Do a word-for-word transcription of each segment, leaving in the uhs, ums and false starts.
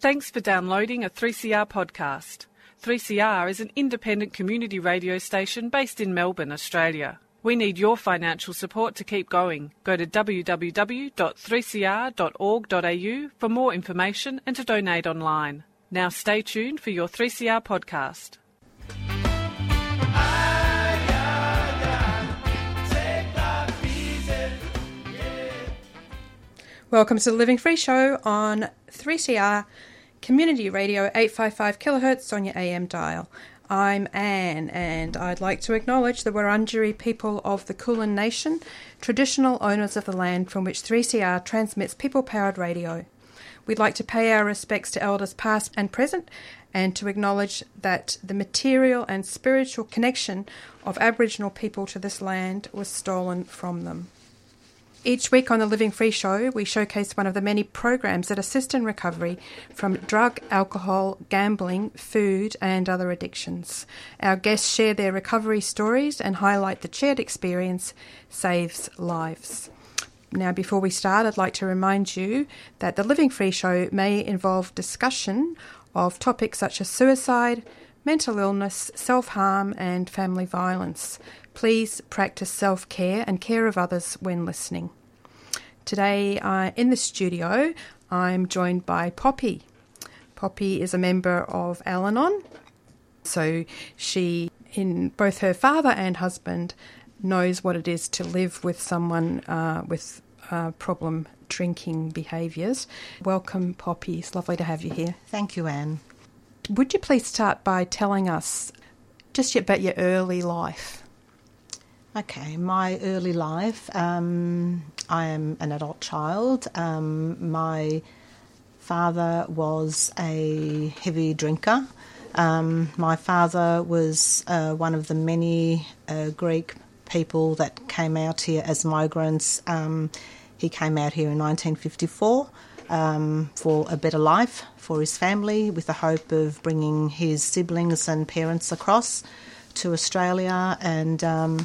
Thanks for downloading a three C R podcast. three C R is an independent community radio station based in Melbourne, Australia. We need your financial support to keep going. Go to w w w dot three c r dot org dot a u for more information and to donate online. Now stay tuned for your three C R podcast. Welcome to the Living Free Show on three C R Community Radio, eight fifty-five kilohertz on your A M dial. I'm Anne, and I'd like to acknowledge the Wurundjeri people of the Kulin Nation, traditional owners of the land from which three C R transmits people-powered radio. We'd like to pay our respects to elders past and present, and to acknowledge that the material and spiritual connection of Aboriginal people to this land was stolen from them. Each week on the Living Free Show, we showcase one of the many programs that assist in recovery from drug, alcohol, gambling, food and other addictions. Our guests share their recovery stories and highlight the shared experience saves lives. Now, before we start, I'd like to remind you that the Living Free Show may involve discussion of topics such as suicide, mental illness, self-harm and family violence. Please practice self-care and care of others when listening. Today uh, in the studio, I'm joined by Poppy. Poppy is a member of Al-Anon, so she, in both her father and husband, knows what it is to live with someone uh, with uh, problem drinking behaviours. Welcome, Poppy. It's lovely to have you here. Thank you, Anne. Would you please start by telling us just about your early life? Okay, my early life, um, I am an adult child. Um, my father was a heavy drinker. Um, my father was uh, one of the many uh, Greek people that came out here as migrants. Um, he came out here in nineteen fifty-four um, for a better life for his family, with the hope of bringing his siblings and parents across to Australia. And um,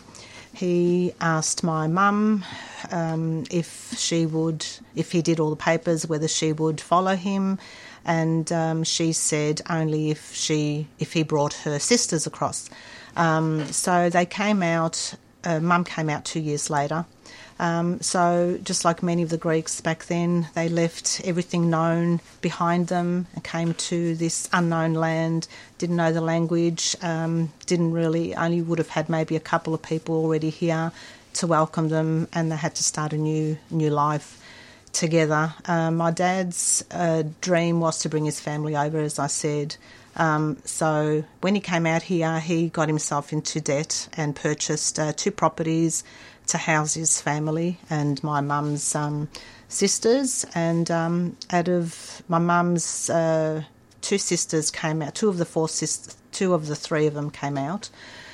he asked my mum um, if she would, if he did all the papers, whether she would follow him, and um, she said only if she, if he brought her sisters across. Um, so they came out. Uh, mum came out two years later. Um, so just like many of the Greeks back then, they left everything known behind them and came to this unknown land, didn't know the language, um, didn't really, only would have had maybe a couple of people already here to welcome them, and they had to start a new new life together. Um, my dad's uh, dream was to bring his family over, as I said. Um, so when he came out here, he got himself into debt and purchased uh, two properties to house his family and my mum's um, sisters. And um, out of my mum's uh, two sisters came out, two of the four sisters, two of the three of them came out.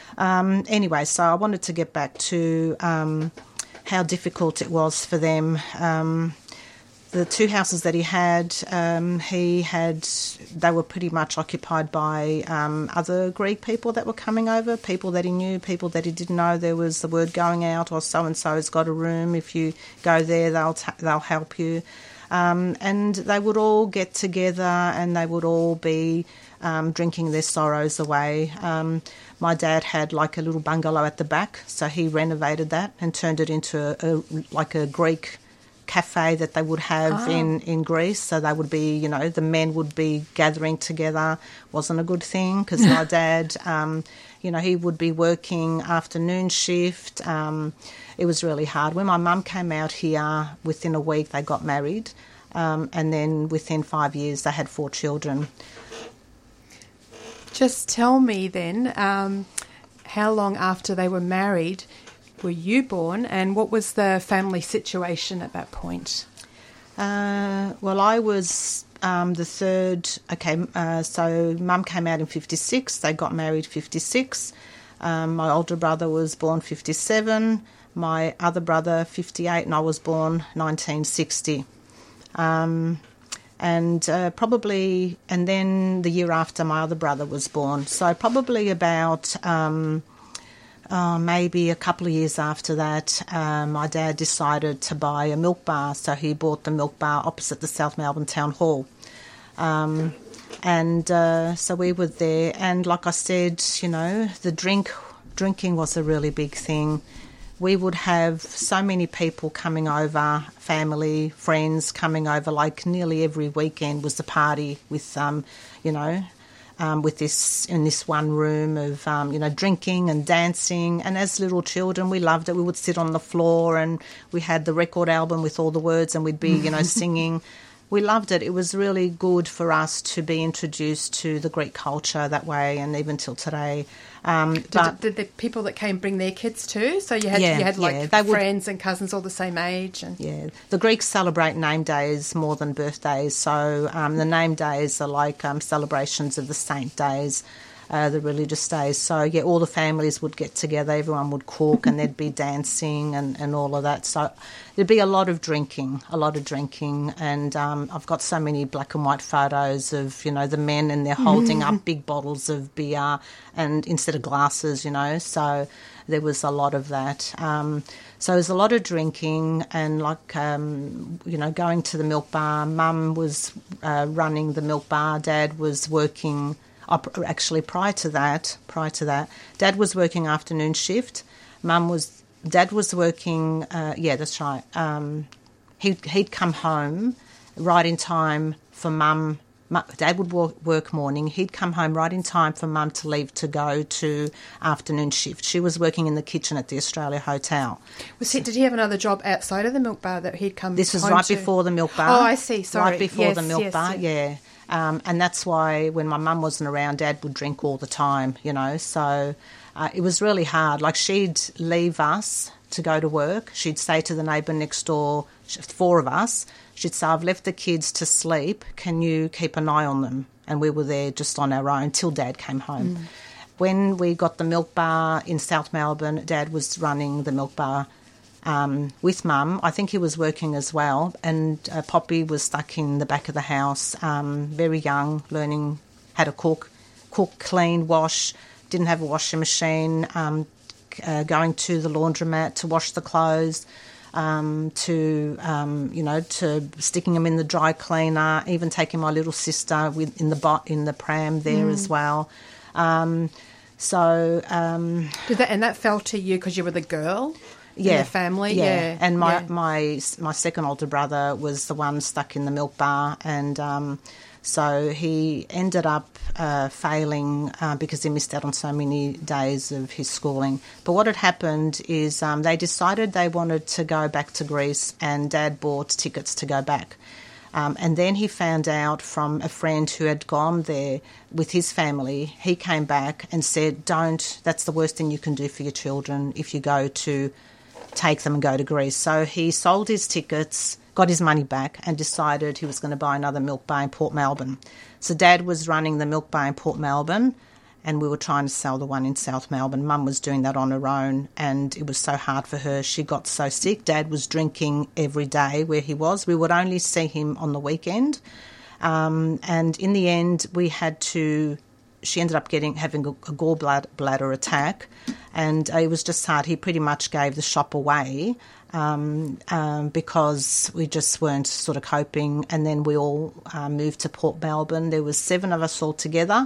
Um, anyway, so I wanted to get back to um, how difficult it was for them. Um, the two houses that he had, um, he had, they were pretty much occupied by um, other Greek people that were coming over, people that he knew, people that he didn't know. There was the word going out, or so-and-so's got a room. If you go there, they'll t- they'll help you. Um, and they would all get together and they would all be um, drinking their sorrows away. Um, my dad had like a little bungalow at the back, so he renovated that and turned it into a, a like a Greek cafe that they would have oh. in, in Greece. So they would be, you know, the men would be gathering together. Wasn't a good thing because my dad, um, you know, he would be working afternoon shift. Um, it was really hard. When my mum came out here, within a week they got married, um, and then within five years they had four children. Just tell me then, um, how long after they were married were you born, and what was the family situation at that point? Uh, well, I was um, the third. Okay, uh, so Mum came out in fifty-six. They got married fifty-six. Um, my older brother was born fifty-seven. My other brother fifty-eight, and I was born nineteen sixty. Um, and uh, probably, and then the year after, my other brother was born. So probably about. Um, Uh, maybe a couple of years after that, um, my dad decided to buy a milk bar, so he bought the milk bar opposite the South Melbourne Town Hall. Um, and uh, so we were there. And like I said, you know, the drink drinking was a really big thing. We would have so many people coming over, family, friends coming over, like nearly every weekend was a party with, um, you know, um, with this, in this one room of, um, you know, drinking and dancing. And as little children, we loved it. We would sit on the floor and we had the record album with all the words and we'd be, you know, singing. We loved it. It was really good for us to be introduced to the Greek culture that way, and even till today. Um, did, but did the people that came bring their kids too? So you had yeah, you had like yeah, they friends would, and cousins all the same age, and yeah. The Greeks celebrate name days more than birthdays. So um, the name days are like um, celebrations of the saint days. Uh, the religious days. So, yeah, all the families would get together, everyone would cook and there'd be dancing and, and all of that. So there'd be a lot of drinking, a lot of drinking. And um, I've got so many black and white photos of, you know, the men and they're holding mm-hmm. up big bottles of beer and instead of glasses, you know. So there was a lot of that. Um, so there's a lot of drinking and, like, um, you know, going to the milk bar. Mum was uh, running the milk bar. Dad was working... Actually, prior to that, prior to that, Dad was working afternoon shift. Mum was, Dad was working. Uh, yeah, that's right. Um, he he'd come home right in time for Mum. Dad would work, work morning. He'd come home right in time for Mum to leave to go to afternoon shift. She was working in the kitchen at the Australia Hotel. Was he, did he have another job outside of the milk bar that he'd come? This was home right to? before the milk bar. Oh, I see. Sorry, right before yes, the milk yes, bar. yes. Yeah. Um, and that's why when my mum wasn't around, Dad would drink all the time, you know. So uh, it was really hard. Like, she'd leave us to go to work. She'd say to the neighbour next door, four of us, she'd say, I've left the kids to sleep. Can you keep an eye on them? And we were there just on our own till Dad came home. Mm. When we got the milk bar in South Melbourne, Dad was running the milk bar Um, with Mum. I think he was working as well, and uh, Poppy was stuck in the back of the house, um, very young, learning how to cook, cook, clean, wash, didn't have a washing machine, um, uh, going to the laundromat to wash the clothes, um, to, um, you know, to sticking them in the dry cleaner, even taking my little sister with, in the bo- in the pram there mm. as well. Um, so... Um, Did that, and that fell to you because you were the girl? Yeah, in the family, yeah. yeah. And my, yeah. my my second older brother was the one stuck in the milk bar, and um, so he ended up uh, failing uh, because he missed out on so many days of his schooling. But what had happened is um, they decided they wanted to go back to Greece, and Dad bought tickets to go back. Um, and then he found out from a friend who had gone there with his family. He came back and said, "Don't. That's the worst thing you can do for your children if you go to." Take them and go to Greece. So he sold his tickets, got his money back, and decided he was going to buy another milk bar in Port Melbourne. So Dad was running the milk bar in Port Melbourne, and we were trying to sell the one in South Melbourne. Mum was doing that on her own, and it was so hard for her. She got so sick. Dad was drinking every day where he was. We would only see him on the weekend. Um, and in the end, we had to... She ended up getting having a, a gallbladder attack, and it was just hard. He pretty much gave the shop away um, um, because we just weren't sort of coping. And then we all uh, moved to Port Melbourne. There was seven of us all together,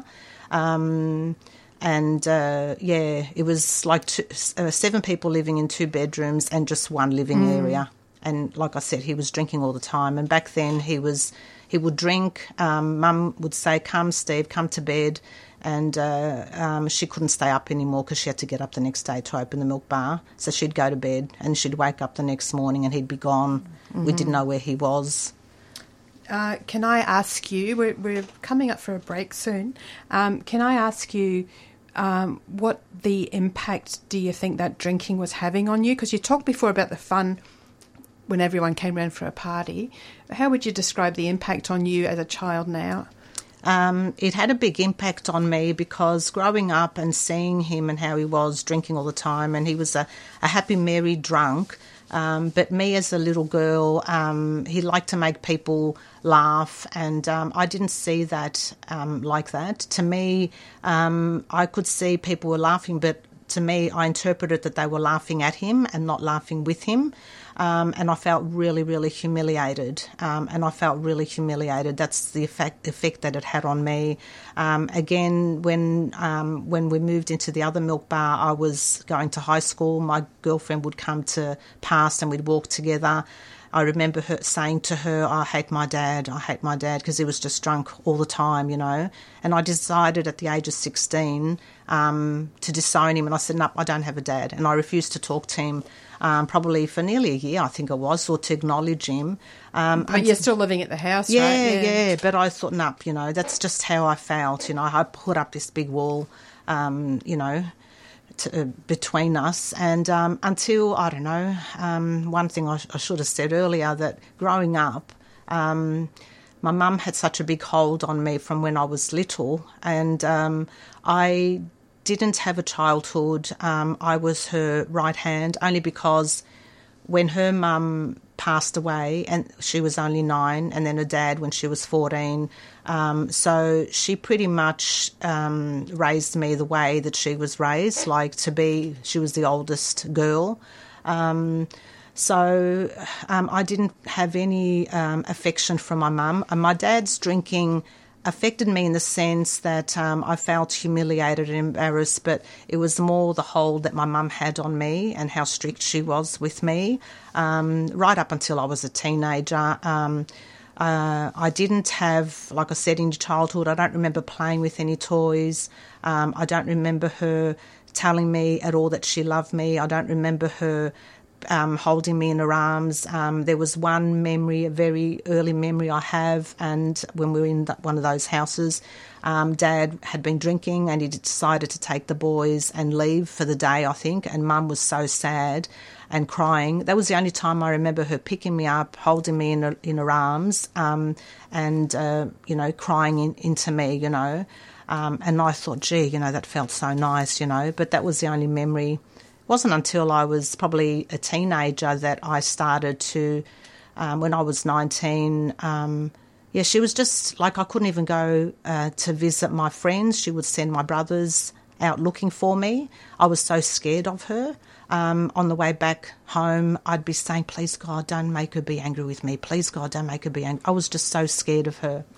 um, and uh, yeah, it was like two, uh, seven people living in two bedrooms and just one living mm. area. And like I said, he was drinking all the time. And back then, he was he would drink. Um, Mum would say, "Come, Steve, come to bed." And uh, um, she couldn't stay up anymore because she had to get up the next day to open the milk bar. So she'd go to bed and she'd wake up the next morning and he'd be gone. Mm-hmm. We didn't know where he was. Uh, can I ask you, we're, we're coming up for a break soon, um, can I ask you um, what the impact do you think that drinking was having on you? Because you talked before about the fun when everyone came round for a party. How would you describe the impact on you as a child now? Um, it had a big impact on me because growing up and seeing him and how he was drinking all the time, and he was a, a happy, merry drunk, um, but me as a little girl, um, he liked to make people laugh, and um, I didn't see that um, like that. To me, um, I could see people were laughing, but to me, I interpreted that they were laughing at him and not laughing with him. Um, and I felt really, really humiliated. Um, and I felt really humiliated. That's the effect, effect that it had on me. Um, again, when um, when we moved into the other milk bar, I was going to high school. My girlfriend would come to past and we'd walk together. I remember her saying to her, I hate my dad, I hate my dad, because he was just drunk all the time, you know. And I decided at the age of sixteen um, to disown him, and I said, no, I don't have a dad. And I refused to talk to him um, probably for nearly a year, I think it was, or to acknowledge him. Um, but you're still living at the house, yeah, right? Yeah, yeah, but I thought, no, you know, that's just how I felt, you know. I put up this big wall, um, you know, To, uh, between us, and um, until, I don't know, um, one thing I, sh- I should have said earlier, that growing up, um, my mum had such a big hold on me from when I was little, and um, I didn't have a childhood. Um, I was her right hand, only because when her mum passed away, and she was only nine, and then her dad when she was fourteen. Um, so she pretty much um, raised me the way that she was raised, like to be, she was the oldest girl. Um, so um, I didn't have any um, affection from my mum. And my dad's drinking affected me in the sense that um, I felt humiliated and embarrassed, but it was more the hold that my mum had on me and how strict she was with me, um, right up until I was a teenager. Um, uh, I didn't have, like I said, in childhood, I don't remember playing with any toys. Um, I don't remember her telling me at all that she loved me. I don't remember her Um, holding me in her arms. Um, there was one memory, a very early memory I have, and when we were in the, one of those houses, um, Dad had been drinking and he decided to take the boys and leave for the day, I think, and Mum was so sad and crying. That was the only time I remember her picking me up, holding me in her, in her arms, um, and, uh, you know, crying in, into me, you know. Um, and I thought, gee, you know, that felt so nice, you know, but that was the only memory. It wasn't until I was probably a teenager that I started to, um, when I was nineteen, um, yeah, she was just like, I couldn't even go uh, to visit my friends. She would send my brothers out looking for me. I was so scared of her. Um, on the way back home, I'd be saying, please, God, don't make her be angry with me. Please, God, don't make her be angry. I was just so scared of her.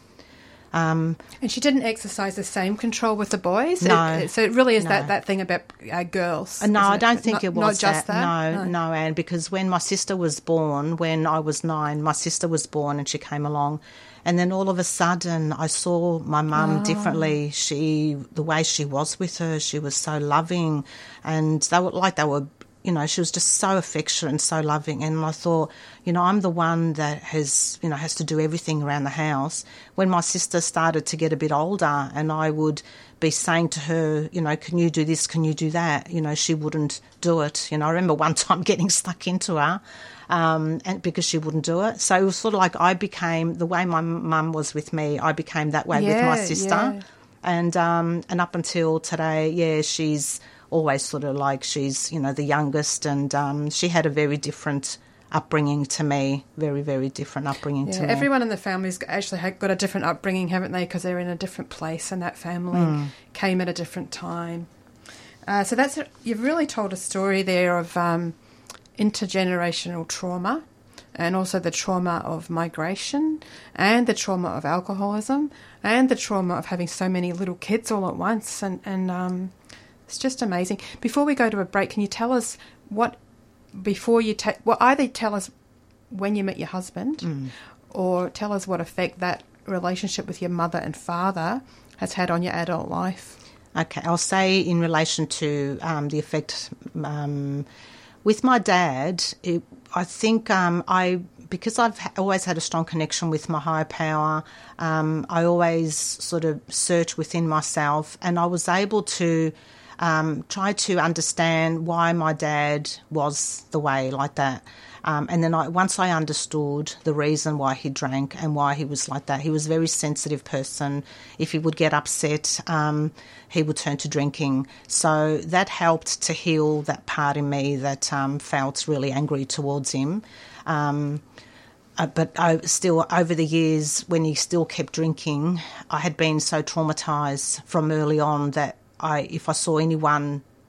Um, and she didn't exercise the same control with the boys? No. It, so it really is no. that, that thing about uh, girls? Uh, no, I don't it? think not, it was not just that. that. No, no, no, Anne, because when my sister was born, when I was nine, my sister was born and she came along. And then all of a sudden I saw my mum oh. differently. She, the way she was with her, she was so loving, and they were like they were, you know, she was just so affectionate and so loving. And I thought, you know, I'm the one that has, you know, has to do everything around the house. When my sister started to get a bit older and I would be saying to her, you know, can you do this, can you do that? You know, she wouldn't do it. You know, I remember one time getting stuck into her um, and because she wouldn't do it. So it was sort of like I became, the way my mum was with me, I became that way yeah, with my sister. Yeah. And um, and up until today, yeah, she's always sort of like she's, you know, the youngest, and um, she had a very different upbringing to me, very, very different upbringing yeah, to me. Everyone in the family's actually got a different upbringing, haven't they, because they're in a different place and that family mm. came at a different time. Uh, so that's a, you've really told a story there of um, intergenerational trauma, and also the trauma of migration, and the trauma of alcoholism, and the trauma of having so many little kids all at once, and, and um, it's just amazing. Before we go to a break, can you tell us what, before you take, well, either tell us when you met your husband, mm. or tell us what effect that relationship with your mother and father has had on your adult life. Okay, I'll say in relation to um, the effect um, with my dad, it, I think um, I, because I've always had a strong connection with my higher power, um, I always sort of search within myself, and I was able to um, try to understand why my dad was the way like that. Um, and then I, once I understood the reason why he drank and why he was like that, he was a very sensitive person. If he would get upset, um, he would turn to drinking. So that helped to heal that part in me that um, felt really angry towards him. Um, uh, but I still, over the years, when he still kept drinking, I had been so traumatised from early on that I, if I saw anyone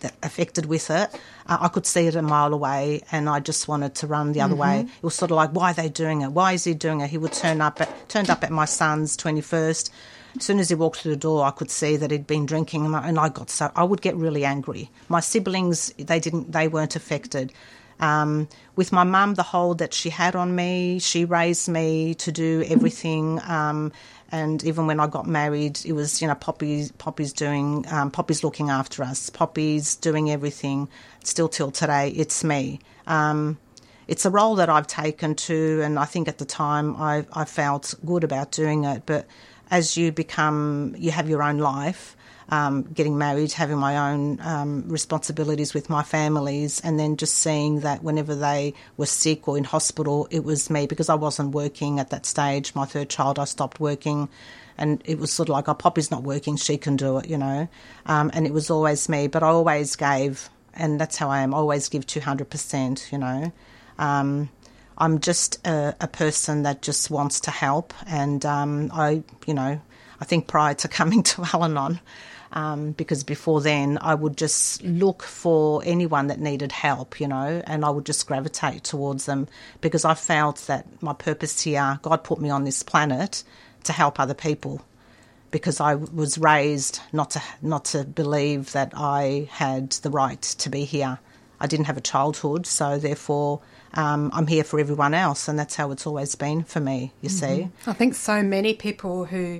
that affected with it, uh, I could see it a mile away, and I just wanted to run the other Mm-hmm. way. It was sort of like, why are they doing it? Why is he doing it? He would turn up at, turned up at my son's twenty-first. As soon as he walked through the door, I could see that he'd been drinking, and I, and I got so I would get really angry. My siblings, they didn't, they weren't affected. Um, with my mum, the hold that she had on me, she raised me to do everything. Um, and even when I got married, it was, you know, Poppy's, Poppy's doing, um, Poppy's looking after us. Poppy's doing everything. Still till today, it's me. Um, it's a role that I've taken to, and I think at the time I, I felt good about doing it. But as you become, you have your own life, Um, getting married, having my own um, responsibilities with my families, and then just seeing that whenever they were sick or in hospital, it was me, because I wasn't working at that stage. My third child, I stopped working, and it was sort of like, oh, Poppy's not working, she can do it, you know. Um, and it was always me, but I always gave, and that's how I am, I always give two hundred percent, you know. Um, I'm just a, a person that just wants to help, and um, I, you know, I think prior to coming to Al-Anon, Um, because before then I would just look for anyone that needed help, you know, and I would just gravitate towards them, because I felt that my purpose here, God put me on this planet to help other people, because I was raised not to not to believe that I had the right to be here. I didn't have a childhood, so therefore um, I'm here for everyone else, and that's how it's always been for me, you mm-hmm. see. I think so many people who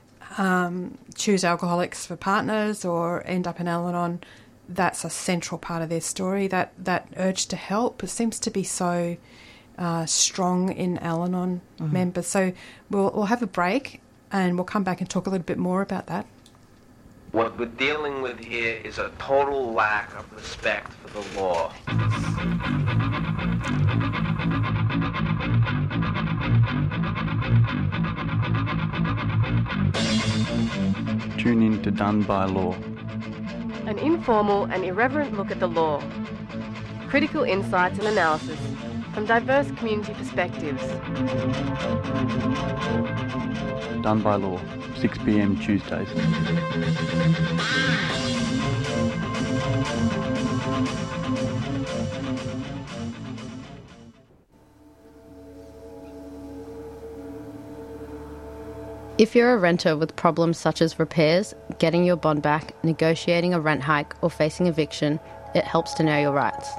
Um, choose alcoholics for partners or end up in Al-Anon, that's a central part of their story, that, that urge to help. It seems to be so uh, strong in Al-Anon mm-hmm. members. So we'll, we'll have a break and we'll come back and talk a little bit more about that. What we're dealing with here is a total lack of respect for the law. Tune in to Done by Law. An informal and irreverent look at the law. Critical insights and analysis from diverse community perspectives. Done by Law, six p.m. Tuesdays. If you're a renter with problems such as repairs, getting your bond back, negotiating a rent hike, or facing eviction, it helps to know your rights.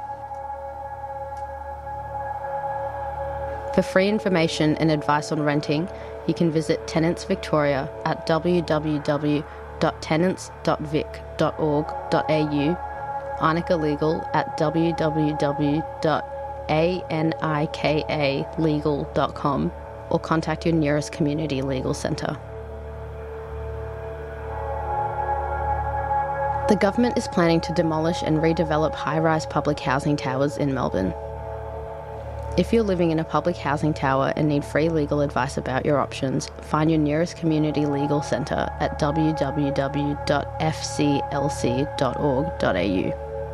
For free information and advice on renting, you can visit Tenants Victoria at w w w dot tenants dot vic dot org dot a u, Arnica Legal at w w w dot anika legal dot com, or contact your nearest community legal centre. The government is planning to demolish and redevelop high-rise public housing towers in Melbourne. If you're living in a public housing tower and need free legal advice about your options, find your nearest community legal centre at w w w dot f c l c dot org dot a u.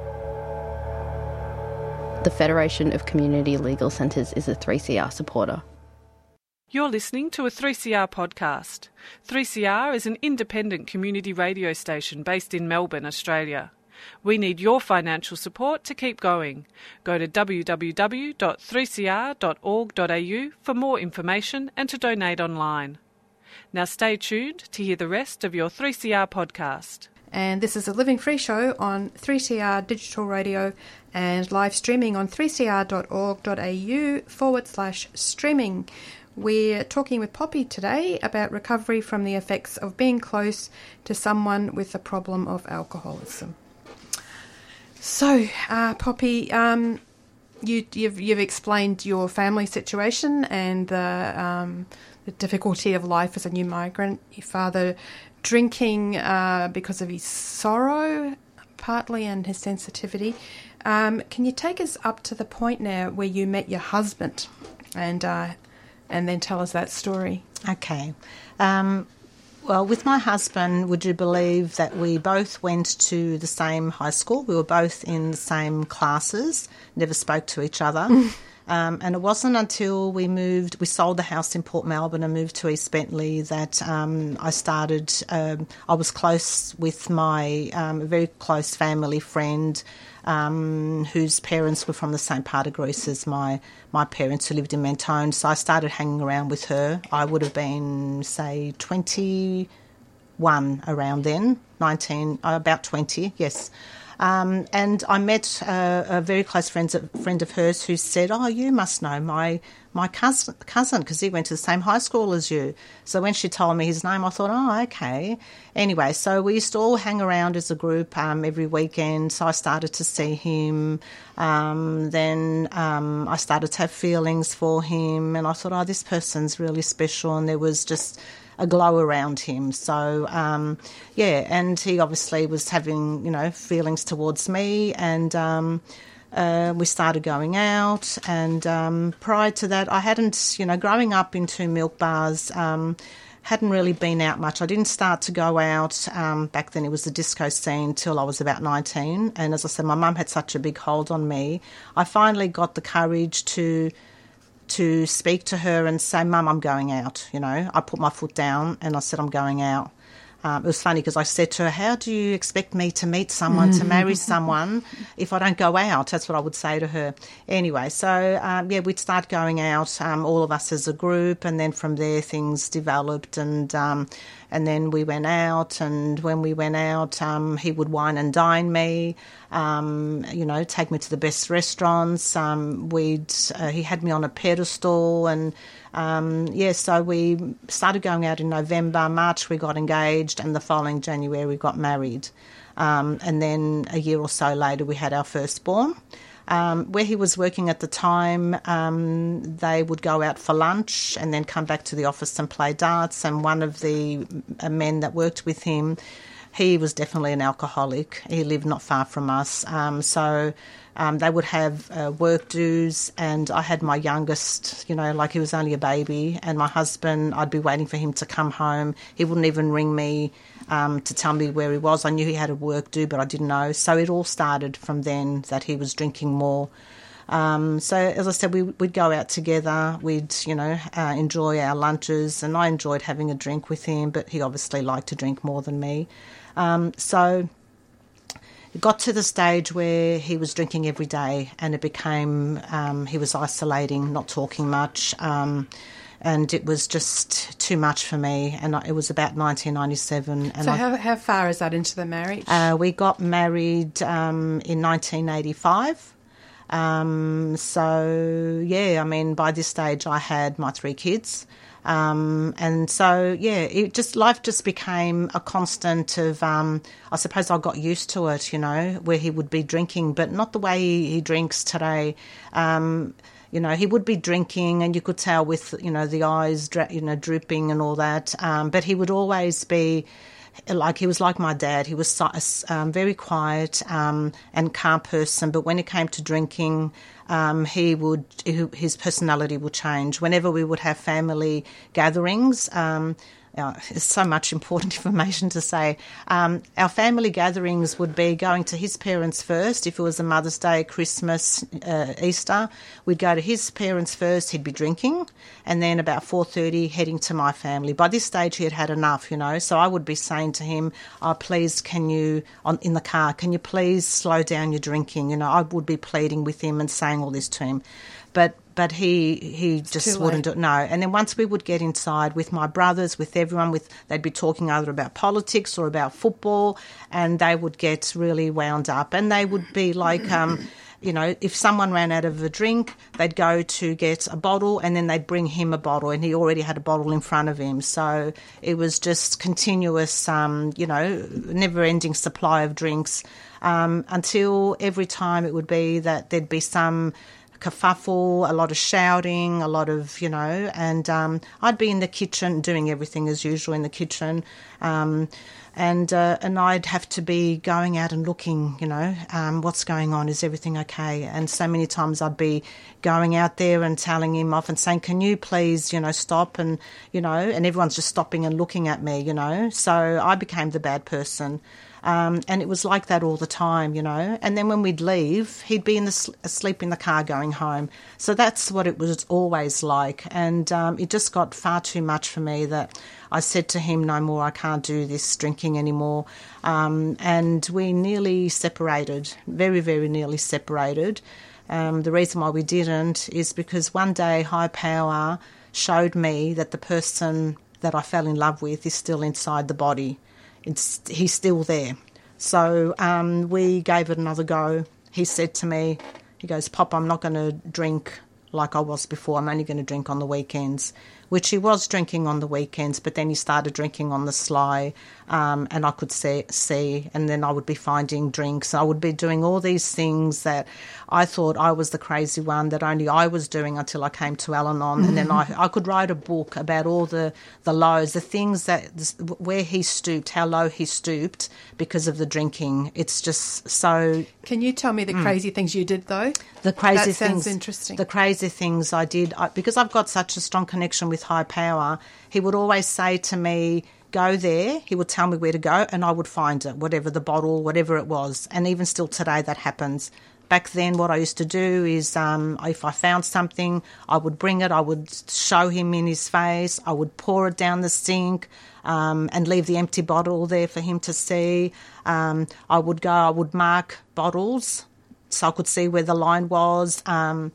The Federation of Community Legal Centres is a three C R supporter. You're listening to a three C R podcast. three C R is an independent community radio station based in Melbourne, Australia. We need your financial support to keep going. Go to w w w dot three c r dot org dot a u for more information and to donate online. Now stay tuned to hear the rest of your three C R podcast. And this is a Living Free show on three C R digital radio and live streaming on three c r dot org dot a u forward slash streaming. We're talking with Poppy today about recovery from the effects of being close to someone with a problem of alcoholism. So, uh, Poppy, um, you, you've, you've explained your family situation and the, um, the difficulty of life as a new migrant. Your father drinking uh, because of his sorrow, partly, and his sensitivity. Um, can you take us up to the point now where you met your husband and uh, and then tell us that story? Okay. Um, well, with my husband, would you believe that we both went to the same high school? We were both in the same classes, never spoke to each other. Um, and it wasn't until we moved, we sold the house in Port Melbourne and moved to East Bentley that um, I started, um, I was close with my um, very close family friend um, whose parents were from the same part of Greece as my, my parents who lived in Mentone. So I started hanging around with her. I would have been, say, twenty-one around then, nineteen, about twenty, yes. Um, and I met uh, a very close friend, friend of hers who said, oh, you must know my my cousin, cousin, because he went to the same high school as you. So when she told me his name, I thought, oh, okay. Anyway, so we used to all hang around as a group um, every weekend. So I started to see him. Um, then um, I started to have feelings for him. And I thought, oh, this person's really special. And there was just a glow around him. So, um, yeah, and he obviously was having, you know, feelings towards me, and um, uh, we started going out. And um, prior to that, I hadn't, you know, growing up in two milk bars, um, hadn't really been out much. I didn't start to go out, um, back then it was the disco scene, till I was about nineteen. And as I said, my mum had such a big hold on me. I finally got the courage to to speak to her and say, Mum, I'm going out, you know. I put my foot down and I said, I'm going out. Um, it was funny because I said to her, how do you expect me to meet someone, to marry someone, if I don't go out? That's what I would say to her. Anyway, so, um, yeah, we'd start going out, um, all of us as a group, and then from there things developed, and um, and then we went out, and when we went out, um, he would wine and dine me, um, you know, take me to the best restaurants. Um, we'd uh, he had me on a pedestal, and Um, yeah, so we started going out in November. March we got engaged, and the following January we got married. Um, and then a year or so later we had our firstborn. Um, where he was working at the time, um, they would go out for lunch and then come back to the office and play darts. And one of the uh, men that worked with him, he was definitely an alcoholic. He lived not far from us. Um, so um, they would have uh, work dues, and I had my youngest, you know, like he was only a baby, and my husband, I'd be waiting for him to come home. He wouldn't even ring me um, to tell me where he was. I knew he had a work due, but I didn't know. So it all started from then, that he was drinking more. Um, so, as I said, we, we'd go out together, we'd, you know, uh, enjoy our lunches, and I enjoyed having a drink with him, but he obviously liked to drink more than me. Um, so it got to the stage where he was drinking every day, and it became, um, he was isolating, not talking much, um, and it was just too much for me, and it was about nineteen ninety-seven. And so I, how, how far is that into the marriage? Uh, we got married um, in nineteen eighty-five. Um, so, yeah, I mean, by this stage I had my three kids. Um, and so, yeah, it just, life just became a constant of, um, I suppose I got used to it, you know, where he would be drinking, but not the way he, he drinks today. Um, you know, he would be drinking, and you could tell with, you know, the eyes, you know, drooping and all that. Um, but he would always be, like, he was like my dad. He was um, very quiet um, and calm person, but when it came to drinking, um, he would his personality would change. Whenever we would have family gatherings, um, uh, there's so much important information to say. Um, our family gatherings would be going to his parents first. If it was a Mother's Day, Christmas, uh, Easter, we'd go to his parents first. He'd be drinking, and then about four thirty heading to my family. By this stage he had had enough, you know, so I would be saying to him, oh, please, can you, on, in the car, can you please slow down your drinking? You know, I would be pleading with him and saying all this to him. But But he he It's just wouldn't do it. No. And then once we would get inside with my brothers, with everyone, with they'd be talking either about politics or about football, and they would get really wound up. And they would be like, um, you know, if someone ran out of a drink, they'd go to get a bottle, and then they'd bring him a bottle, and he already had a bottle in front of him. So it was just continuous, um, you know, never-ending supply of drinks, um, until every time it would be that there'd be some kerfuffle, a lot of shouting, a lot of, you know, and um, I'd be in the kitchen doing everything as usual in the kitchen, um, and uh, and I'd have to be going out and looking, you know, um, what's going on, is everything okay? And so many times I'd be going out there and telling him off and saying, can you please, you know, stop, and, you know, and everyone's just stopping and looking at me, you know, so I became the bad person. Um, and it was like that all the time, you know. And then when we'd leave, he'd be in the, asleep in the car going home. So that's what it was always like. And um, it just got far too much for me that I said to him, no more, I can't do this drinking anymore. Um, and we nearly separated, very, very nearly separated. Um, the reason why we didn't is because one day high power showed me that the person that I fell in love with is still inside the body. It's, he's still there. So um, we gave it another go. He said to me, he goes, Pop, I'm not going to drink like I was before. I'm only going to drink on the weekends, which he was drinking on the weekends, but then he started drinking on the sly, um, and I could see, see, and then I would be finding drinks. I would be doing all these things that I thought I was the crazy one, that only I was doing until I came to Al-Anon. Mm-hmm. And then I, I could write a book about all the, the lows, the things that, where he stooped, how low he stooped because of the drinking. It's just so... Can you tell me the mm. crazy things you did, though? The crazy that things. Sounds interesting. The crazy things I did, I, because I've got such a strong connection with high power, he would always say to me, go there, he would tell me where to go, and I would find it, whatever the bottle, whatever it was. And even still today that happens. Back then what I used to do is um, if I found something, I would bring it, I would show him in his face, I would pour it down the sink um, and leave the empty bottle there for him to see. Um, I would go, I would mark bottles so I could see where the line was. Um,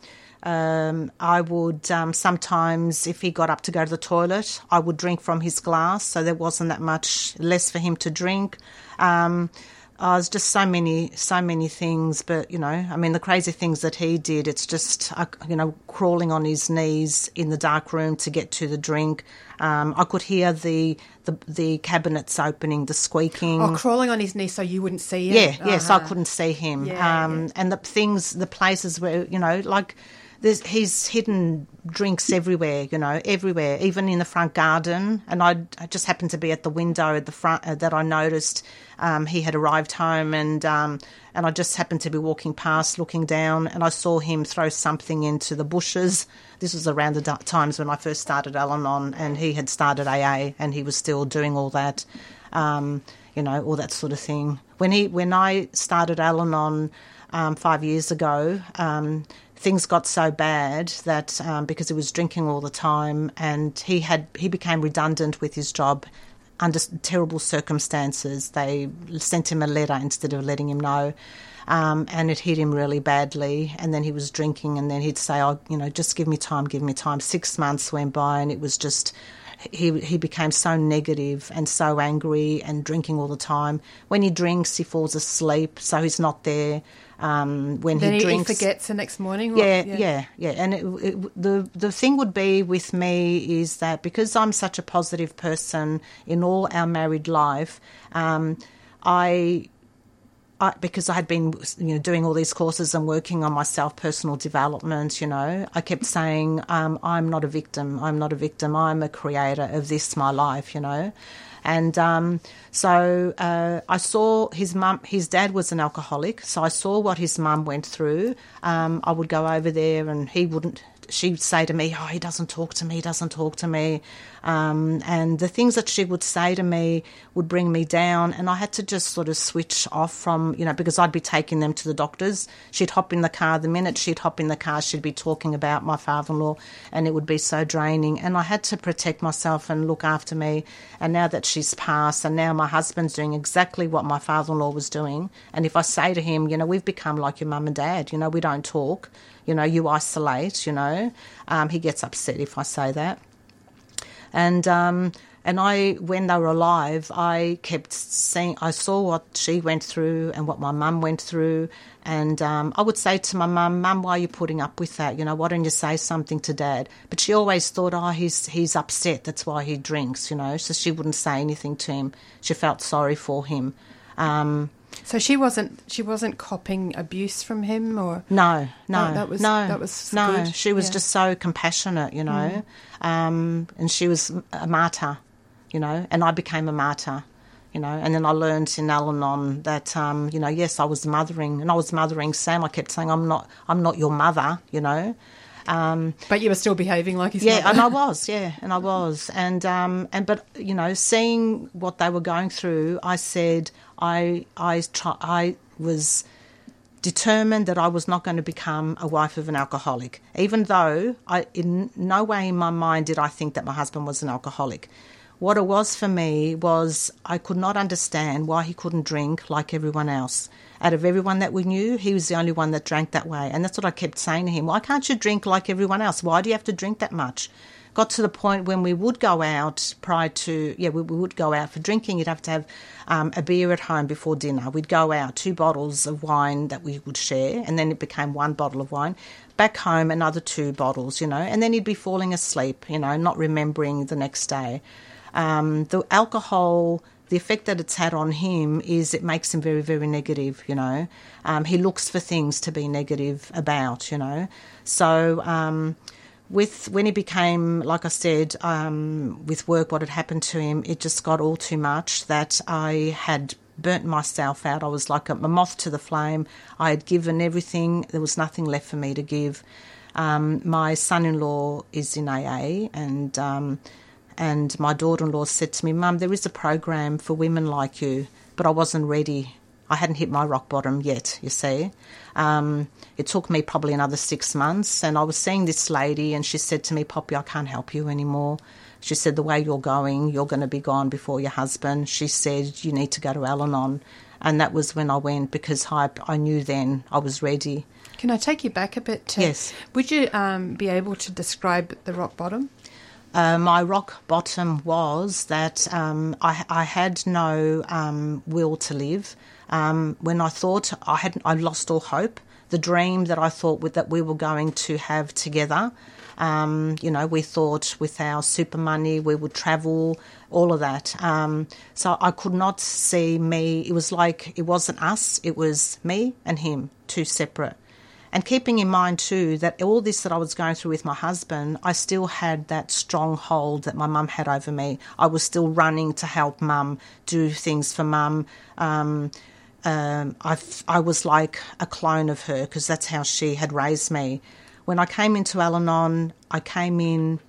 um, I would um, sometimes, if he got up to go to the toilet, I would drink from his glass, so there wasn't that much less for him to drink. Um, Oh, there's just so many, so many things. But, you know, I mean, the crazy things that he did, it's just, uh, you know, crawling on his knees in the dark room to get to the drink. Um, I could hear the, the the cabinets opening, the squeaking. Oh, crawling on his knees so you wouldn't see him? Yeah, yeah, uh-huh. so I couldn't see him. Yeah, um, yeah. And the things, the places where, you know, like... There's, he's hidden drinks everywhere, you know, everywhere, even in the front garden. And I, I just happened to be at the window at the front uh, that I noticed um, he had arrived home, and um, and I just happened to be walking past, looking down, and I saw him throw something into the bushes. This was around the times when I first started Al-Anon, and he had started A A, and he was still doing all that, um, you know, all that sort of thing. When he, when I started Al-Anon um, five years ago. Um, Things got so bad that um, because he was drinking all the time, and he had he became redundant with his job under terrible circumstances. They sent him a letter instead of letting him know, um, and it hit him really badly. And then he was drinking, and then he'd say, "Oh, you know, just give me time, give me time." Six months went by, and it was just he he became so negative and so angry and drinking all the time. When he drinks, he falls asleep, so he's not there. Um, when then he, he drinks, he forgets the next morning. Yeah, or, yeah, yeah, yeah. And it, it, the the thing would be with me is that because I'm such a positive person in all our married life, um, I, I because I had been you know doing all these courses and working on myself, personal development. You know, I kept saying um, I'm not a victim. I'm not a victim. I'm a creator of this my life. You know. And um, so uh, I saw his mum, his dad was an alcoholic, so I saw what his mum went through. Um, I would go over there and he wouldn't, she'd say to me, oh, he doesn't talk to me, he doesn't talk to me. Um, and the things that she would say to me would bring me down, and I had to just sort of switch off from, you know, because I'd be taking them to the doctors. She'd hop in the car. The minute she'd hop in the car, she'd be talking about my father-in-law, and it would be so draining. And I had to protect myself and look after me. And now that she's passed, and now my husband's doing exactly what my father-in-law was doing, and if I say to him, you know, we've become like your mum and dad, you know, we don't talk, you know, you isolate, you know, um, he gets upset if I say that. And um, and I, when they were alive, I kept seeing, I saw what she went through and what my mum went through. And um, I would say to my mum, Mum, why are you putting up with that? You know, why don't you say something to Dad? But she always thought, oh, he's he's upset, that's why he drinks, you know. So she wouldn't say anything to him. She felt sorry for him. Um, so she wasn't she wasn't copping abuse from him, or no, no, oh, that was no, that was no. good. She was yeah. just so compassionate, you know, mm. um, and she was a martyr, you know, and I became a martyr, you know, and then I learned in Al-Anon that, um, you know, yes, I was mothering, and I was mothering Sam. I kept saying, I'm not, I'm not your mother, you know. Um, but you were still behaving like his yeah, mother. and I was, yeah, and I was. And, um, and but, you know, seeing what they were going through, I said I, I, try, I was determined that I was not going to become a wife of an alcoholic, even though I, in no way in my mind did I think that my husband was an alcoholic. What it was for me was I could not understand why he couldn't drink like everyone else. Out of everyone that we knew, he was the only one that drank that way. And that's what I kept saying to him. Why can't you drink like everyone else? Why do you have to drink that much? Got to the point when we would go out prior to, yeah, we, we would go out for drinking. You'd have to have um, a beer at home before dinner. We'd go out, two bottles of wine that we would share, and then it became one bottle of wine. Back home, another two bottles, you know, and then he'd be falling asleep, you know, not remembering the next day. Um, the alcohol, the effect that it's had on him is it makes him very, very negative, you know. Um, he looks for things to be negative about, you know. So um, with when he became, like I said, um, with work, what had happened to him, it just got all too much that I had burnt myself out. I was like a, a moth to the flame. I had given everything. There was nothing left for me to give. Um, my son-in-law is in A A, and... Um, And my daughter-in-law said to me, Mum, there is a program for women like you, but I wasn't ready. I hadn't hit my rock bottom yet, you see. Um, it took me probably another six months, and I was seeing this lady, and she said to me, Poppy, I can't help you anymore. She said, the way you're going, you're going to be gone before your husband. She said, you need to go to Al-Anon. And that was when I went, because I, I knew then I was ready. Can I take you back a bit? To, yes. Would you um, be able to describe the rock bottom? Uh, my rock bottom was that um, I, I had no um, will to live. Um, when I thought I had, I lost all hope. The dream that I thought with, that we were going to have together, um, you know, we thought with our super money we would travel, all of that. Um, so I could not see me. It was like it wasn't us. It was me and him, two separate. And keeping in mind, too, that all this that I was going through with my husband, I still had that strong hold that my mum had over me. I was still running to help mum, do things for mum. Um, um, I, I was like a clone of her because that's how she had raised me. When I came into Al-Anon, I came in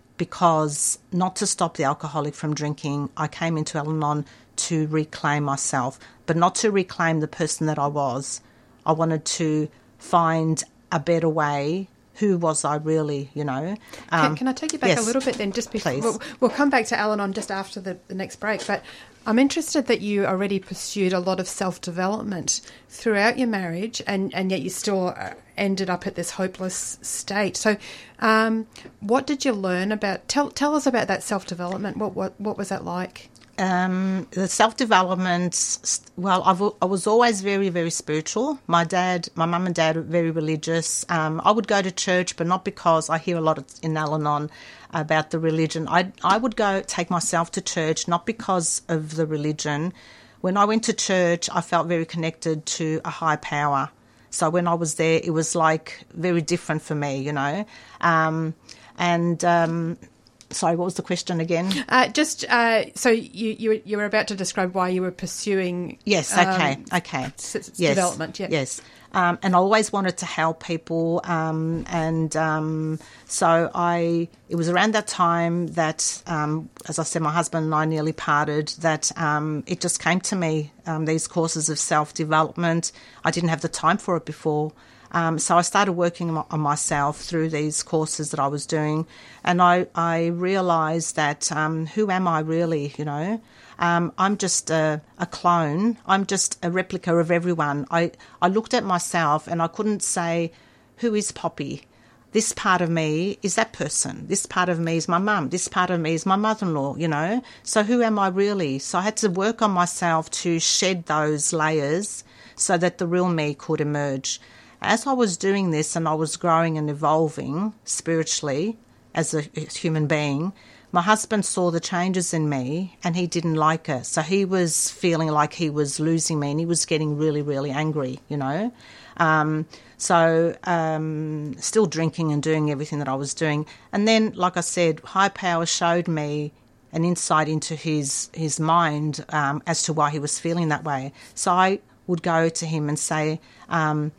because not to stop the alcoholic from drinking. I came into Al-Anon to reclaim myself, but not to reclaim the person that I was. I wanted to find a better way. Who was I really, you know? Um, can, can I take you back yes, a little bit then? Just before, please. We'll, we'll come back to Al-Anon just after the, the next break, but I'm interested that you already pursued a lot of self-development throughout your marriage, and, and yet you still ended up at this hopeless state. So um, what did you learn about... Tell tell us about that self-development. What, what, what was that like? Um, the self-development, well, I've, I was always very, very spiritual. My dad, my mum and dad were very religious. Um, I would go to church, but not because I hear a lot of, in Al-Anon about the religion. I, I would go take myself to church, not because of the religion. When I went to church, I felt very connected to a high power. So when I was there, it was like very different for me, you know. Um, and... Um, Sorry, what was the question again? Uh, just uh, so you, you you were about to describe why you were pursuing. Yes. Okay. Um, okay. S- s- yes. Development. Yeah. Yes. Um, and I always wanted to help people, um, and um, so I. It was around that time that, um, as I said, my husband and I nearly parted. That um, it just came to me. Um, these courses of self-development. I didn't have the time for it before. Um, so I started working on myself through these courses that I was doing, and I, I realised that um, who am I really, you know? Um, I'm just a, a clone. I'm just a replica of everyone. I, I looked at myself and I couldn't say, who is Poppy? This part of me is that person. This part of me is my mum. This part of me is my mother-in-law, you know? So who am I really? So I had to work on myself to shed those layers so that the real me could emerge. As I was doing this and I was growing and evolving spiritually as a human being, my husband saw the changes in me and he didn't like it. So he was feeling like he was losing me and he was getting really, really angry, you know. Um, so um, still drinking and doing everything that I was doing. And then, like I said, high power showed me an insight into his, his mind um, as to why he was feeling that way. So I would go to him and say... Um,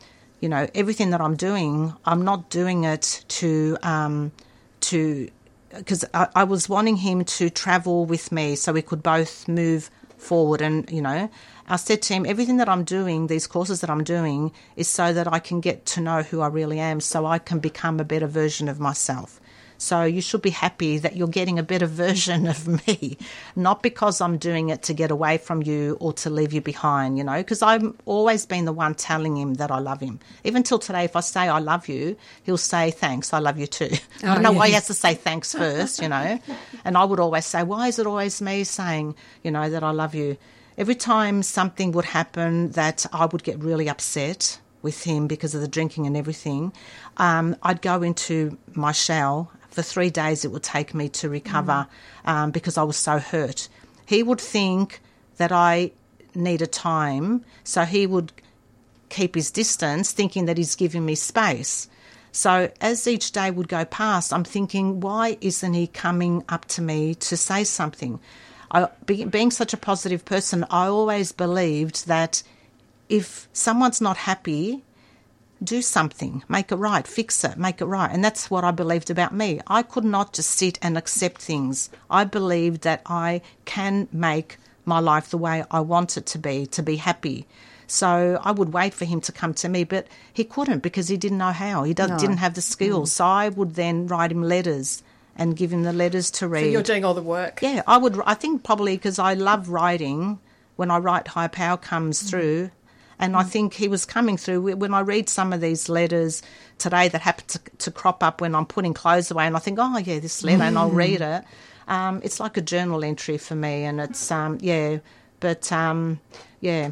you know, everything that I'm doing, I'm not doing it to, um, to, because I, I was wanting him to travel with me so we could both move forward. And, you know, I said to him, everything that I'm doing, these courses that I'm doing, is so that I can get to know who I really am, so I can become a better version of myself. So you should be happy that you're getting a better version of me, not because I'm doing it to get away from you or to leave you behind, you know, because I've always been the one telling him that I love him. Even till today, if I say I love you, he'll say, thanks, I love you too. Oh, I don't know yeah. why he has to say thanks first, you know. And I would always say, why is it always me saying, you know, that I love you? Every time something would happen that I would get really upset with him because of the drinking and everything, um, I'd go into my shell. For three days it would take me to recover mm. um, because I was so hurt. He would think that I needed time, so he would keep his distance, thinking that he's giving me space. So as each day would go past, I'm thinking, why isn't he coming up to me to say something? I, be, being such a positive person, I always believed that if someone's not happy, do something, make it right, fix it, make it right. And that's what I believed about me. I could not just sit and accept things. I believed that I can make my life the way I want it to be, to be happy. So I would wait for him to come to me, but he couldn't because he didn't know how. He no. didn't have the skills. Mm. So I would then write him letters and give him the letters to read. So you're doing all the work. Yeah, I would. I think probably because I love writing. When I write, higher power comes mm. through. And I think he was coming through. When I read some of these letters today that happen to, to crop up when I'm putting clothes away, and I think, oh, yeah, this letter, mm. and I'll read it. Um, it's like a journal entry for me, and it's, um, yeah, but, um, yeah.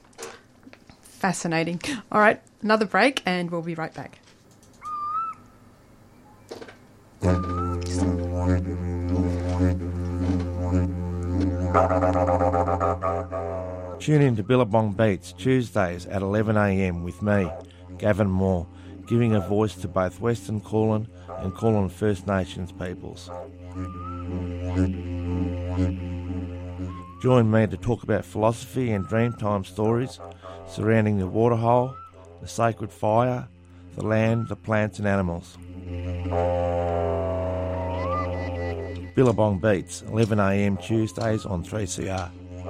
Fascinating. All right, another break, and we'll be right back. Tune in to Billabong Beats Tuesdays at eleven a m with me, Gavin Moore, giving a voice to both Western Kulin and Kulin First Nations peoples. Join me to talk about philosophy and Dreamtime stories surrounding the waterhole, the sacred fire, the land, the plants and animals. Billabong Beats, eleven a m Tuesdays on three C R.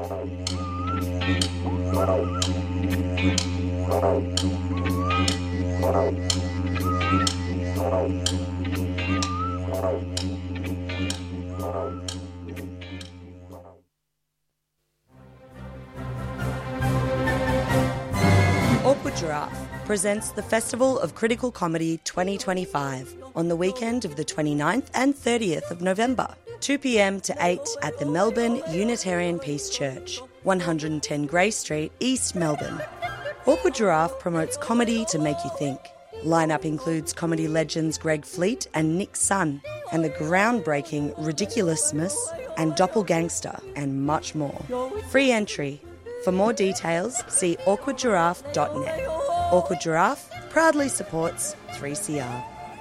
Awkward Giraffe presents the Festival of Critical Comedy twenty twenty-five on the weekend of the twenty-ninth and thirtieth of November, two p m to eight at the Melbourne Unitarian Peace Church, one hundred ten Grey Street, East Melbourne. Awkward Giraffe promotes comedy to make you think. Lineup includes comedy legends Greg Fleet and Nick Sun, and the groundbreaking Ridiculousness and Doppelgangster, and much more. Free entry. For more details, see awkward giraffe dot net. Awkward Giraffe proudly supports three C R.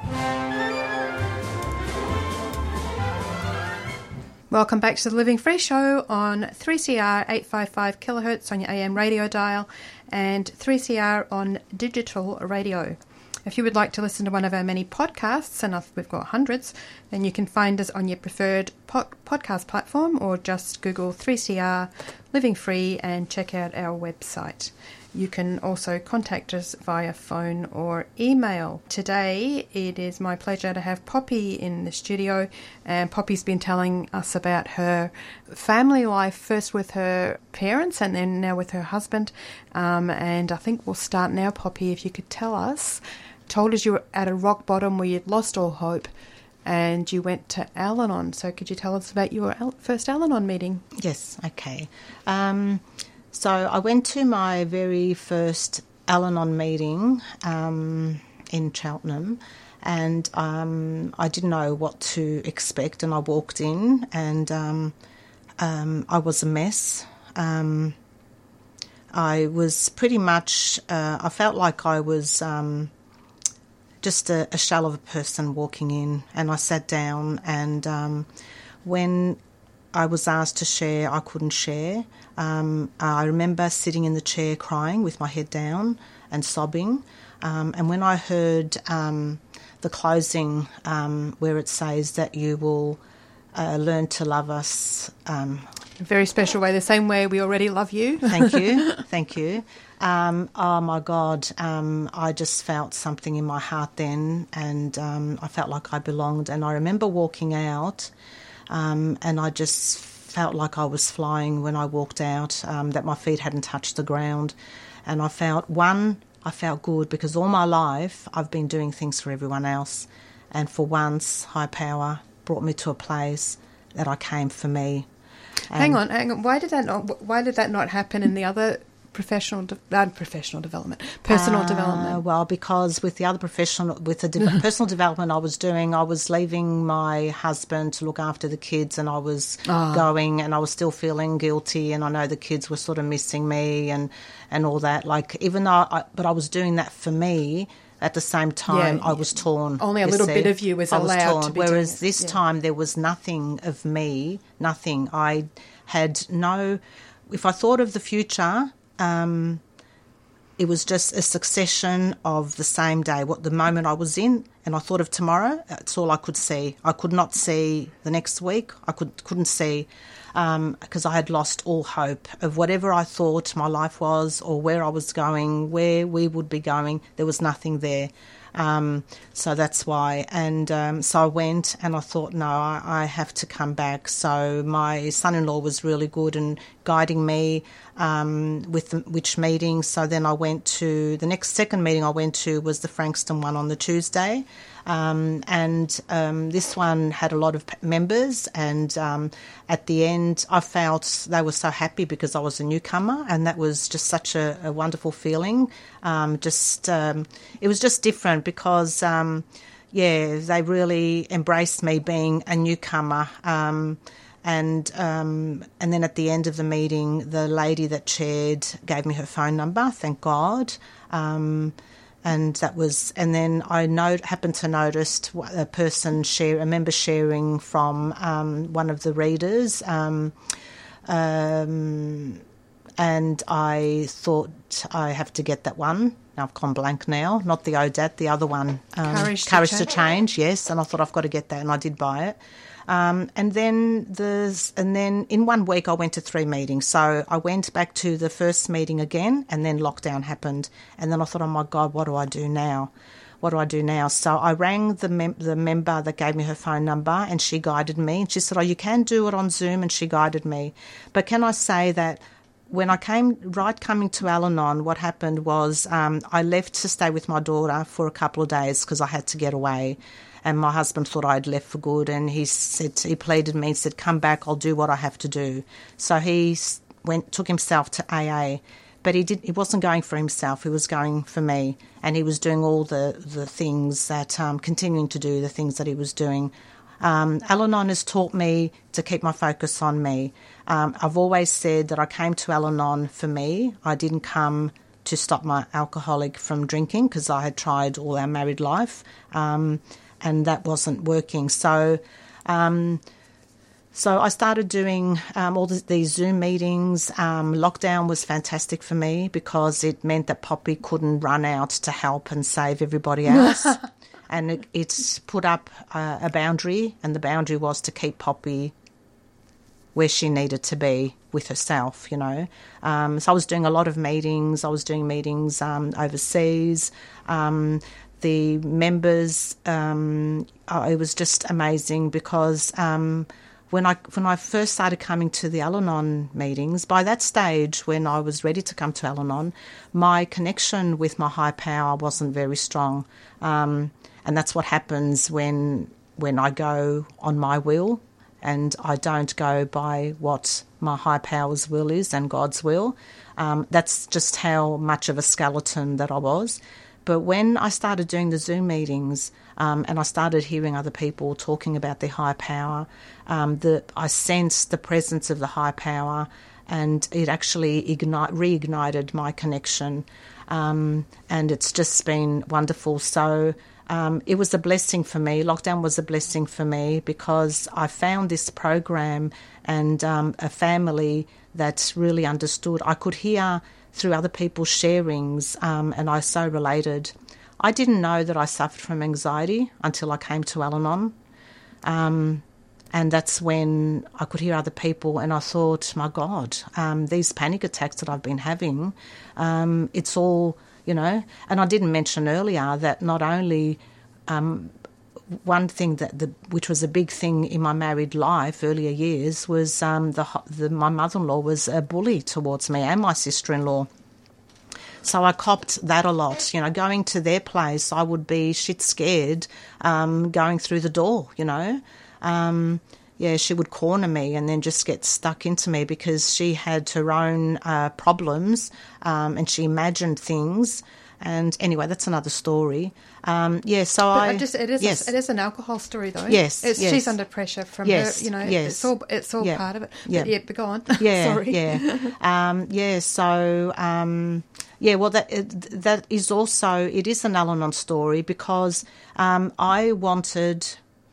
Welcome back to the Living Free Show on three C R eight fifty-five kilohertz on your A M radio dial and three C R on digital radio. If you would like to listen to one of our many podcasts, and we've got hundreds, then you can find us on your preferred po- podcast platform or just Google three C R Living Free and check out our website. You can also contact us via phone or email. Today, it is my pleasure to have Poppy in the studio, and Poppy's been telling us about her family life, first with her parents and then now with her husband. Um, and I think we'll start now, Poppy, if you could tell us, told us you were at a rock bottom where you'd lost all hope and you went to Al-Anon. So could you tell us about your first Al-Anon meeting? Yes, okay. Um... So I went to my very first Al-Anon meeting um, in Cheltenham, and um, I didn't know what to expect, and I walked in and um, um, I was a mess. Um, I was pretty much, uh, I felt like I was um, just a, a shell of a person walking in, and I sat down, and um, when I was asked to share, I couldn't share. Um, I remember sitting in the chair crying with my head down and sobbing. Um, and when I heard um, the closing um, where it says that you will uh, learn to love us. Um, a very special way, the same way we already love you. Thank you, thank you. Um, oh my God, um, I just felt something in my heart then, and um, I felt like I belonged. And I remember walking out um, and I just felt like I was flying when I walked out, um, that my feet hadn't touched the ground. And I felt, one, I felt good because all my life I've been doing things for everyone else. And for once, high power brought me to a place that I came for me. And hang on, hang on. Why did that not, why did that not happen in the other professional de- uh, professional development, personal uh, development? Well, because with the other professional, with the de- personal development I was doing, I was leaving my husband to look after the kids, and I was oh. going, and I was still feeling guilty, and I know the kids were sort of missing me, and and all that. Like even though, I, but I was doing that for me. At the same time, yeah, I was torn. Only a little see. bit of you was I allowed was to be Whereas doing this yeah. time there was nothing of me, nothing. I had no... If I thought of the future, um, it was just a succession of the same day, what the moment I was in, and I thought of tomorrow, that's all I could see. I could not see the next week. I could, couldn't see... because um, I had lost all hope of whatever I thought my life was or where I was going, where we would be going. There was nothing there. Um, so that's why. And um, so I went and I thought, no, I, I have to come back. So my son-in-law was really good in guiding me um, with the, which meeting. So then I went to, the next second meeting I went to was the Frankston one on the Tuesday. Um, and um, this one had a lot of members, and um, at the end I felt they were so happy because I was a newcomer, and that was just such a, a wonderful feeling. Um, just um, it was just different because, um, yeah, they really embraced me being a newcomer. Um, And um, and then at the end of the meeting, the lady that chaired gave me her phone number, thank God. Um, and that was, and then I know, happened to notice a person share, a member sharing from um, one of the readers, um, um, and I thought I have to get that one. Now I've gone blank now. Not the O D A T, the other one, um, Courage, Courage to, to change. Change. Yes, and I thought I've got to get that, and I did buy it. Um, and then there's, and then in one week I went to three meetings. So I went back to the first meeting again, and then lockdown happened. And then I thought, oh my God, what do I do now? What do I do now? So I rang the mem- the member that gave me her phone number, and she guided me. And she said, oh, you can do it on Zoom, and she guided me. But can I say that when I came, right coming to Al-Anon, what happened was um, I left to stay with my daughter for a couple of days because I had to get away. And my husband thought I'd left for good, and he said, he pleaded me and said, come back, I'll do what I have to do. So he went, took himself to A A, but he did. He wasn't going for himself, he was going for me, and he was doing all the, the things that, um, continuing to do the things that he was doing. Um, Al-Anon has taught me to keep my focus on me. Um, I've always said that I came to Al-Anon for me. I didn't come to stop my alcoholic from drinking because I had tried all our married life. Um, and that wasn't working. So um, so I started doing um, all the, these Zoom meetings. Um, lockdown was fantastic for me because it meant that Poppy couldn't run out to help and save everybody else. And it, it's put up uh, a boundary, and the boundary was to keep Poppy where she needed to be with herself, you know. Um, so I was doing a lot of meetings. I was doing meetings um, overseas. Um The members, um, oh, it was just amazing because um, when I when I first started coming to the Al-Anon meetings, by that stage when I was ready to come to Al-Anon, my connection with my high power wasn't very strong, um, and that's what happens when when I go on my will and I don't go by what my high power's will is and God's will. Um, that's just how much of a skeleton that I was. But when I started doing the Zoom meetings um, and I started hearing other people talking about their high power, um, the, I sensed the presence of the high power, and it actually ignite, reignited my connection. Um, and it's just been wonderful. So um, it was a blessing for me. Lockdown was a blessing for me because I found this program and um, a family that really understood. I could hear through other people's sharings, um, and I so related I didn't know that I suffered from anxiety until I came to Al-Anon. Um, and that's when I could hear other people, and I thought, my God, um, these panic attacks that I've been having, um, it's all, you know. And I didn't mention earlier that not only um, one thing that the, which was a big thing in my married life, earlier years, was um, the, the my mother-in-law was a bully towards me and my sister-in-law. So I copped that a lot. You know, going to their place, I would be shit scared um, going through the door, you know. Um, yeah, she would corner me and then just get stuck into me because she had her own uh, problems um, and she imagined things. And anyway, that's another story. Um, yeah, so but I just it is yes. a, it is an alcohol story though. Yes, it's, yes. she's under pressure from yes, her. You know, yes. it's all it's all yeah. part of it. Yeah, but, yeah but go on. Yeah, Sorry. yeah, um, yeah. So um, yeah, well, that that is also it is an Al-Anon story because um, I wanted.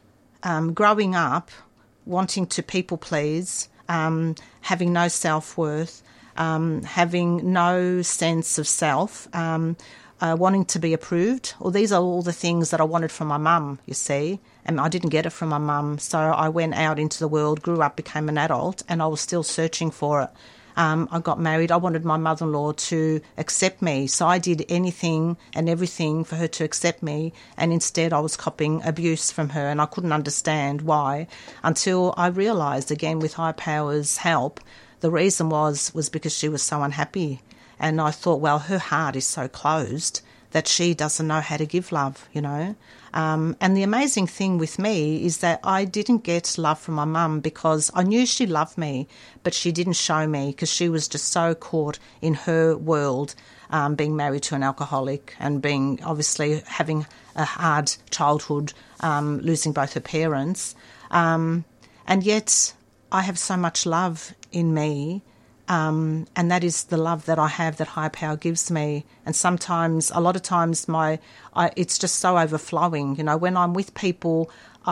Um, growing up, wanting to people please, um, having no self-worth, um, having no sense of self, um, uh, wanting to be approved. Well, these are all the things that I wanted from my mum, you see, and I didn't get it from my mum. So I went out into the world, grew up, became an adult, and I was still searching for it. Um, I got married. I wanted my mother-in-law to accept me. So I did anything and everything for her to accept me. And instead I was copying abuse from her. And I couldn't understand why until I realised, again, with high powers' help, the reason was, was because she was so unhappy. And I thought, well, her heart is so closed that she doesn't know how to give love, you know. Um, and the amazing thing with me is that I didn't get love from my mum because I knew she loved me, but she didn't show me because she was just so caught in her world, um, being married to an alcoholic and being obviously having a hard childhood, um, losing both her parents. Um, and yet I have so much love in me. Um, and that is the love that I have that higher power gives me. And sometimes, a lot of times, my I, it's just so overflowing. You know, when I'm with people,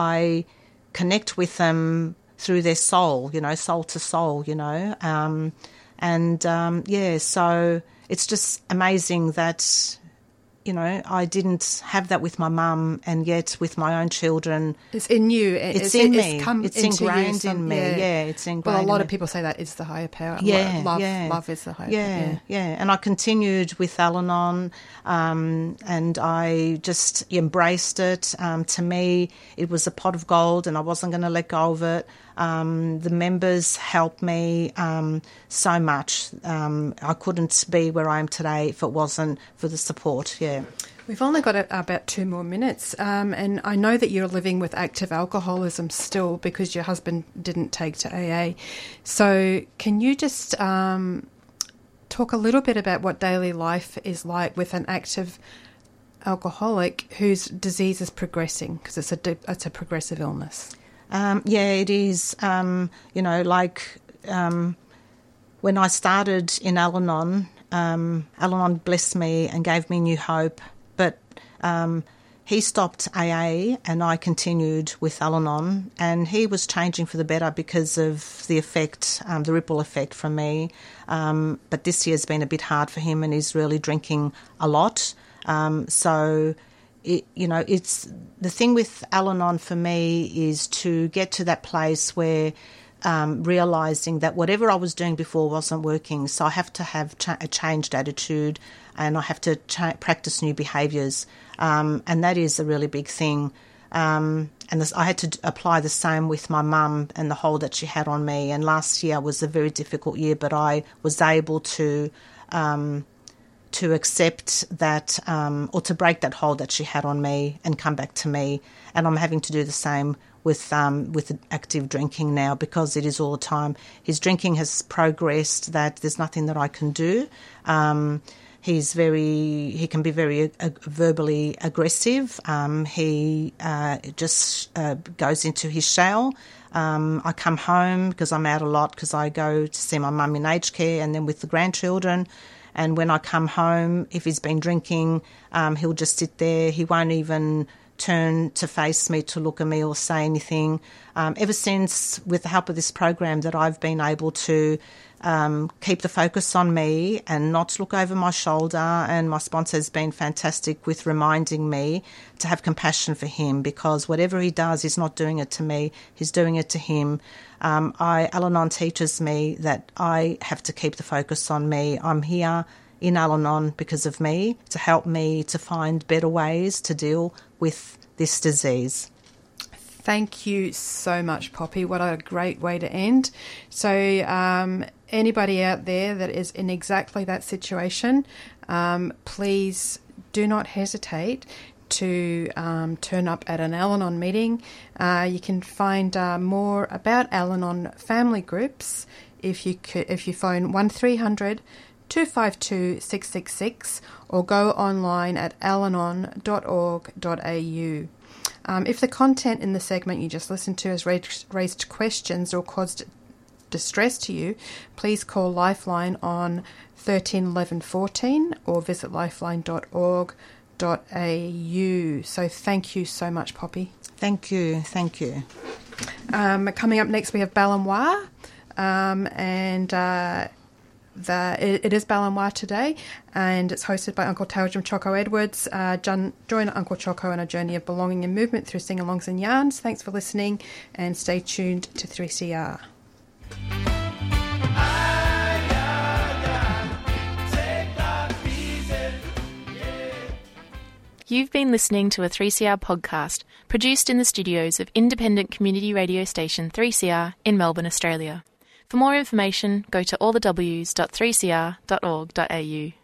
I connect with them through their soul, you know, soul to soul, you know. Um, and, um, yeah, so it's just amazing that, you know, I didn't have that with my mum, and yet with my own children, it's in you. It's, it's in it's me. Come it's into ingrained you some, in me. Yeah. yeah, it's ingrained. Well, a lot in of me. people say that is the higher power. Yeah, love, yeah. love is the higher. Yeah, power. Yeah, yeah. And I continued with Al-Anon, um, and I just embraced it. Um, to me, it was a pot of gold, and I wasn't going to let go of it. Um, the members helped me um, so much. Um, I couldn't be where I am today if it wasn't for the support. Yeah. We've only got about two more minutes, um, and I know that you're living with active alcoholism still because your husband didn't take to A A. So can you just um, talk a little bit about what daily life is like with an active alcoholic whose disease is progressing, because it's a, it's a progressive illness? Um, yeah, it is. Um, you know, like um, when I started in Al-Anon, um, Al-Anon blessed me and gave me new hope. But um, he stopped A A and I continued with Al-Anon, and he was changing for the better because of the effect, um, the ripple effect from me. Um, but this year's been a bit hard for him, and he's really drinking a lot. Um, so, it, you know, it's the thing with Al-Anon for me is to get to that place where Um, realising that whatever I was doing before wasn't working. So I have to have cha- a changed attitude, and I have to cha- practice new behaviours. Um, and that is a really big thing. Um, and this, I had to d- apply the same with my mum and the hold that she had on me. And last year was a very difficult year, but I was able to um, to accept that um, or to break that hold that she had on me and come back to me. And I'm having to do the same with um, with active drinking now, because it is all the time. His drinking has progressed that there's nothing that I can do. Um, he's very, he can be very uh, verbally aggressive. Um, he uh, just uh, goes into his shell. Um, I come home because I'm out a lot because I go to see my mum in aged care and then with the grandchildren. And when I come home, if he's been drinking, um, he'll just sit there. He won't even turn to face me, to look at me or say anything. Um, ever since, with the help of this program, that I've been able to um, keep the focus on me and not look over my shoulder, and my sponsor has been fantastic with reminding me to have compassion for him, because whatever he does, he's not doing it to me, he's doing it to him. Um, I, Al-Anon teaches me that I have to keep the focus on me. I'm here in Al-Anon because of me, to help me to find better ways to deal with this disease. Thank you so much, Poppy. What a great way to end. So um, anybody out there that is in exactly that situation, um, please do not hesitate to um, turn up at an Al-Anon meeting. Uh, you can find uh, more about Al-Anon family groups if you could, if you phone one three hundred two five two six six six or go online at alanon dot org dot a u. Um, if the content in the segment you just listened to has raised, raised questions or caused distress to you, please call Lifeline on thirteen eleven fourteen or visit lifeline dot org dot a u. So thank you so much, Poppy. Thank you, thank you. Um, coming up next, we have Balanois, um, and uh, the, it, it is Balanois today, and it's hosted by Uncle Taljum Choco Edwards. Uh, join, join Uncle Choco on a journey of belonging and movement through sing-alongs and yarns. Thanks for listening, and stay tuned to three C R. You've been listening to a three C R podcast produced in the studios of independent community radio station three C R in Melbourne, Australia. For more information, go to all the w s dot three c r dot org dot a u.